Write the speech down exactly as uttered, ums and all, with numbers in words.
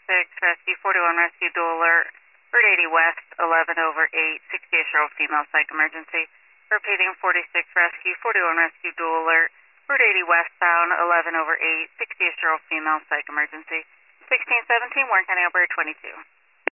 six, rescue forty-one, rescue dual alert, Route eighty west, eleven over eight, sixty-eight-year-old female psych emergency. Repeating forty-six, rescue forty-one, rescue dual alert, Route eighty westbound, eleven over eight, sixty-eight-year-old female psych emergency. sixteen seventeen, Warren County Operator twenty-two.